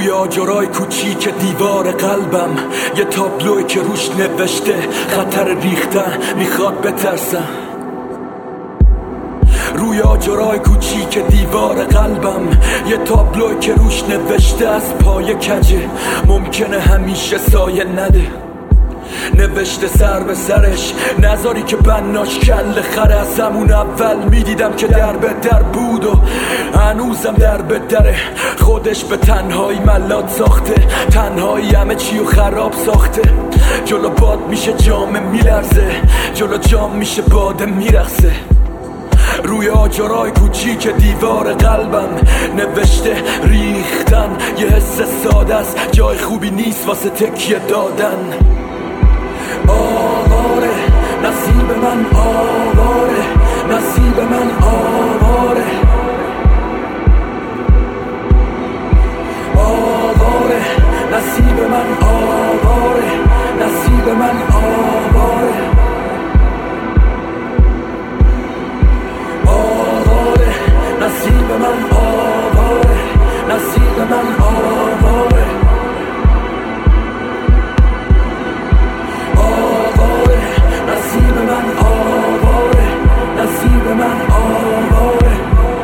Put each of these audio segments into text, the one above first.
روی آجرای کوچیک دیوار قلبم یه تابلوی که روش نوشته خطر ریختن، میخواد بترسم. روی آجرای کوچیک دیوار قلبم یه تابلوی که روش نوشته از پای کجه ممکنه همیشه سایه نده. نوشته سر به سرش نذاری که بناش کل خره. از همون اول میدیدم که در به در بود و هنوزم در به دره. خودش به تنهایی ملات ساخته، تنهایی همه چی و خراب ساخته. جلو باد میشه جام میلرزه، جلو جام میشه باده میرخصه. روی آجرای کوچیک دیوار قلبم نوشته ریختن یه حس ساده است، جای خوبی نیست واسه تکیه دادن. آواره نصیب من، آواره نصیب من، آواره آواره نصیب من، آواره نصیب من، آواره آواره نصیب من، آواره نصیب من، آواره نصیب من، آواره نصیب من، آواره.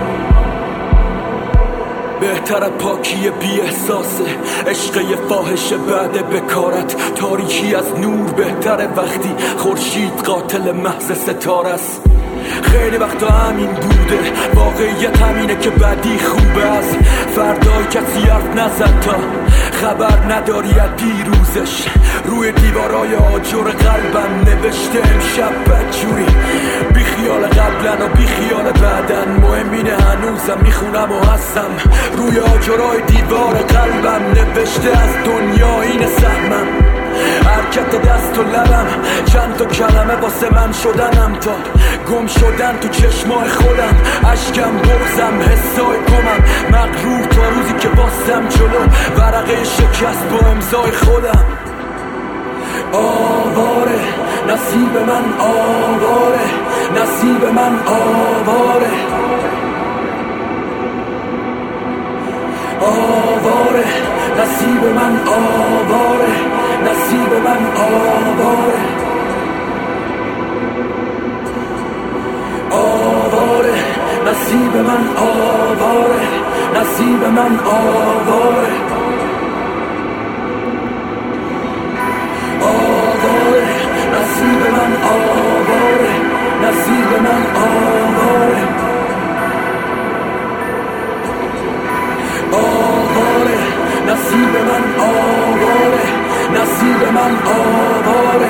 بهتر پاکی بی احساسه، عشق یه فاحشه بعد بکارت. تاریکی از نور بهتره وقتی خورشید قاتل محض ستاره است. خیلی وقتا همین بوده، واقعیت همینه که بعدی خوبه. از فردای کسی حرف نزد تا خبر نداری از دیروزش. روی دیوارای آجر قلبم نوشته امشب بدجوری، بی خیال قبلن و بی خیال بعدن. مهم اینه هنوزم میخونم و هستم. روی آجرای دیوار قلبم نوشته از دنیا اینه سهمم. حرکت دست و لبم چند تا کلمه واسه من شدنم، تا گم شدن تو چشمای خودم. اشکم بغزم حسای گمم، مغرور تا روزی که باستم جلو ورقه شکست با امضای خودم. آواره نصیب من، آواره نصیب من، آواره آواره نصیب من، آواره نصیب من، آواره آواره نصیب من، آواره نصیب من، آواره آواره نصیب من، آواره نصیب من، آواره آواره نصیب من، آواره نصیب من، آواره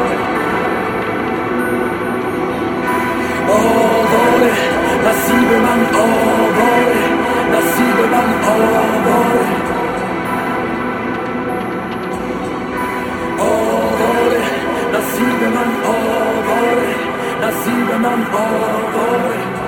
آواره نصیب من، آواره نصیب من، آواره آواره نصیب من، آواره نصیب من، آواره